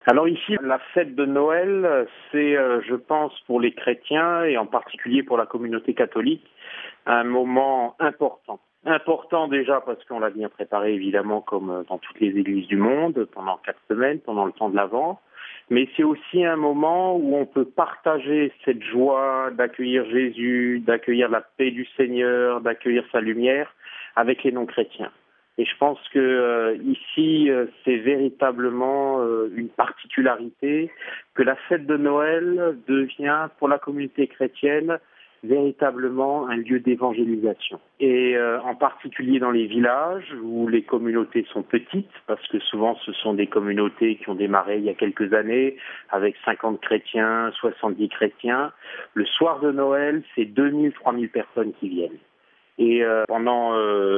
Alors ici, la fête de Noël, c'est, je pense, pour les chrétiens et en particulier pour la communauté catholique, un moment important. Important déjà parce qu'on l'a bien préparé évidemment comme dans toutes les églises du monde pendant 4 semaines, pendant le temps de l'Avent. Mais c'est aussi un moment où on peut partager cette joie d'accueillir Jésus, d'accueillir la paix du Seigneur, d'accueillir sa lumière avec les non-chrétiens. Et je pense que ici, c'est véritablement une particularité que la fête de Noël devient pour la communauté chrétienne véritablement un lieu d'évangélisation. Et en particulier dans les villages où les communautés sont petites, parce que souvent ce sont des communautés qui ont démarré il y a quelques années avec 50 chrétiens, 70 chrétiens. Le soir de Noël, c'est 2000, 3000 personnes qui viennent. Et pendant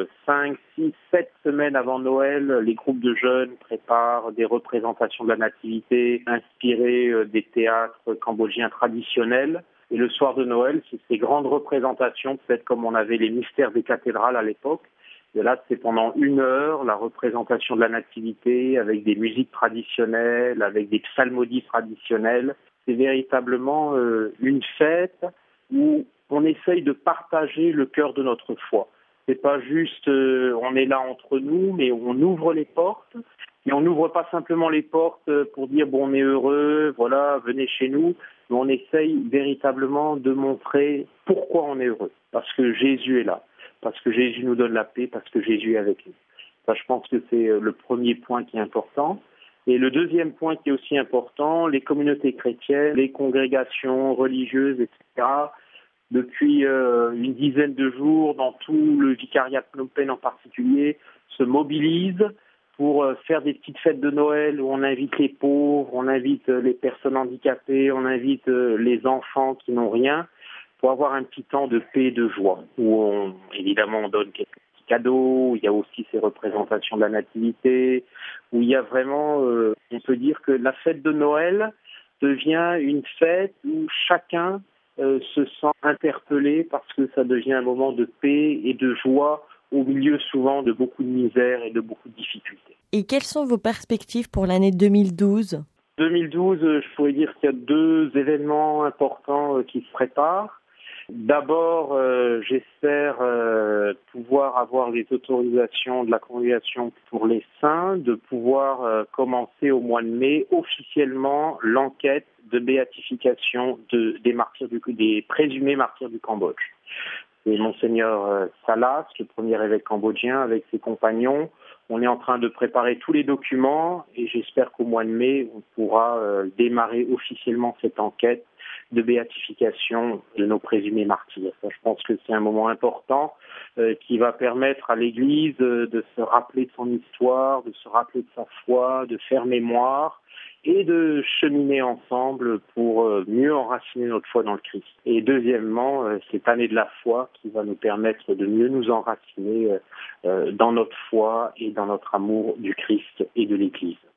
5, 6, 7 semaines avant Noël, les groupes de jeunes préparent des représentations de la nativité inspirées des théâtres cambodgiens traditionnels. Et le soir de Noël, c'est ces grandes représentations, peut-être comme on avait les mystères des cathédrales à l'époque. Et là, c'est pendant 1 heure la représentation de la nativité avec des musiques traditionnelles, avec des psalmodies traditionnelles. C'est véritablement une fête où on essaye de partager le cœur de notre foi. C'est pas juste on est là entre nous, mais on ouvre les portes. Et on n'ouvre pas simplement les portes pour dire bon on est heureux, voilà, venez chez nous. Mais on essaye véritablement de montrer pourquoi on est heureux. Parce que Jésus est là, parce que Jésus nous donne la paix, parce que Jésus est avec nous. Ça, je pense que c'est le premier point qui est important. Et le deuxième point qui est aussi important, les communautés chrétiennes, les congrégations religieuses, etc., depuis une dizaine de jours, dans tout le vicariat de Phnom Penh en particulier, se mobilisent pour faire des petites fêtes de Noël où on invite les pauvres, on invite les personnes handicapées, on invite les enfants qui n'ont rien, pour avoir un petit temps de paix et de joie, où évidemment on donne quelques petits cadeaux, il y a aussi ces représentations de la nativité, où il y a vraiment, on peut dire que la fête de Noël devient une fête où chacun se sent interpellé parce que ça devient un moment de paix et de joie au milieu souvent de beaucoup de misère et de beaucoup de difficultés. Et quelles sont vos perspectives pour l'année 2012 ? 2012, je pourrais dire qu'il y a 2 événements importants qui se préparent. D'abord, j'espère pouvoir avoir les autorisations de la congrégation pour les saints, de pouvoir commencer au mois de mai officiellement l'enquête de béatification des présumés martyrs du Cambodge. Et Monseigneur Salas, le premier évêque cambodgien, avec ses compagnons, on est en train de préparer tous les documents et j'espère qu'au mois de mai, on pourra démarrer officiellement cette enquête de béatification de nos présumés martyrs. Ça, je pense que c'est un moment important qui va permettre à l'Église de se rappeler de son histoire, de se rappeler de sa foi, de faire mémoire et de cheminer ensemble pour mieux enraciner notre foi dans le Christ. Et deuxièmement, cette année de la foi qui va nous permettre de mieux nous enraciner dans notre foi et dans notre amour du Christ et de l'Église.